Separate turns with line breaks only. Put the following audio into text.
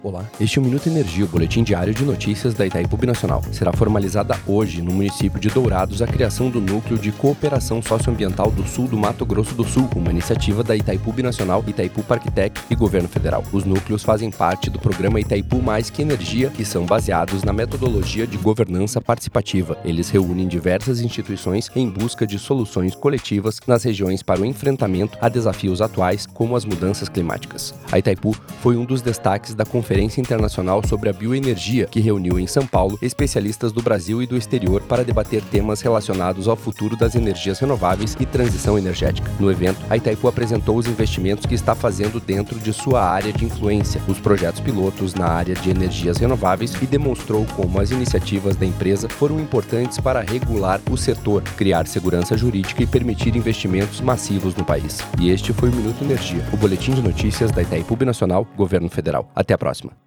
Olá, este é o Minuto Energia, o boletim diário de notícias da Itaipu Binacional. Será formalizada hoje, no município de Dourados, a criação do Núcleo de Cooperação Socioambiental do Sul do Mato Grosso do Sul, uma iniciativa da Itaipu Binacional, Itaipu Parktec e Governo Federal. Os núcleos fazem parte do programa Itaipu Mais que Energia, que são baseados na metodologia de governança participativa. Eles reúnem diversas instituições em busca de soluções coletivas nas regiões para o enfrentamento a desafios atuais, como as mudanças climáticas. A Itaipu foi um dos destaques da Conferência Internacional sobre a Bioenergia, que reuniu em São Paulo especialistas do Brasil e do exterior para debater temas relacionados ao futuro das energias renováveis e transição energética. No evento, a Itaipu apresentou os investimentos que está fazendo dentro de sua área de influência, os projetos pilotos na área de energias renováveis e demonstrou como as iniciativas da empresa foram importantes para regular o setor, criar segurança jurídica e permitir investimentos massivos no país. E este foi o Minuto Energia, o boletim de notícias da Itaipu Binacional, Governo Federal. Até a próxima.